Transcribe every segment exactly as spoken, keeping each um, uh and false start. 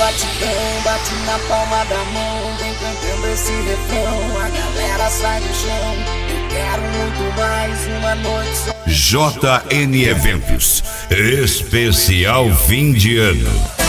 batidão, bate na palma da mão, vem cantando esse refrão, a galera sai do chão. Eu quero muito mais uma noite só. J N Eventos, especial fim de ano.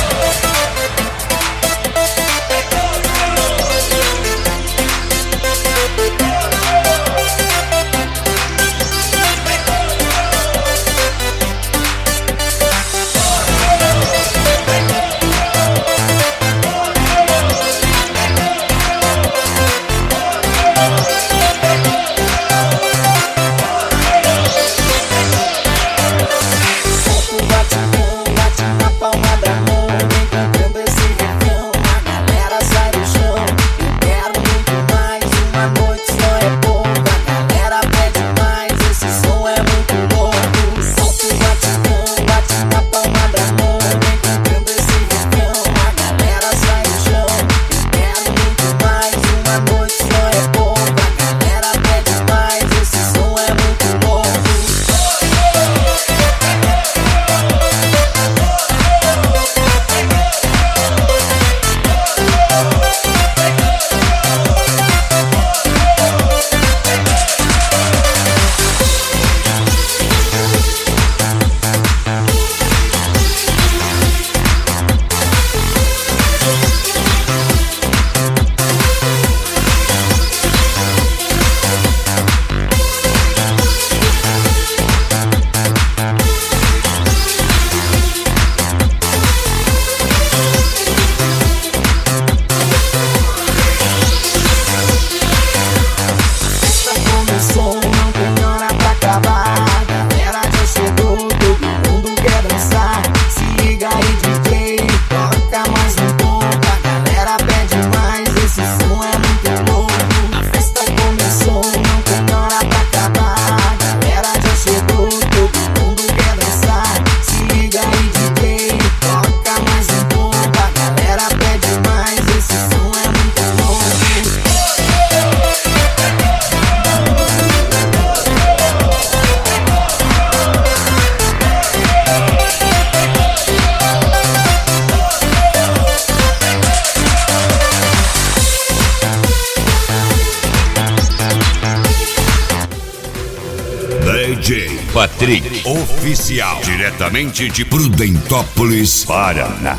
D J Patrick Oficial, diretamente de Prudentópolis, Paraná.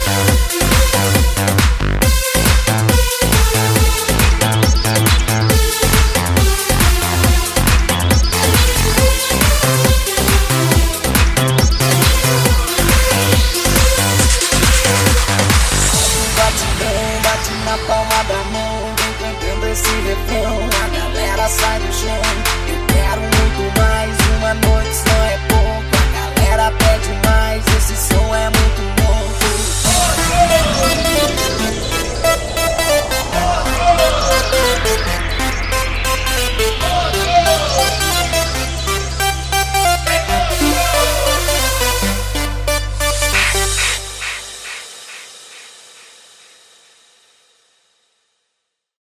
Batidão, bate na palma da mão, vem cantando esse refrão, a galera sai do chão.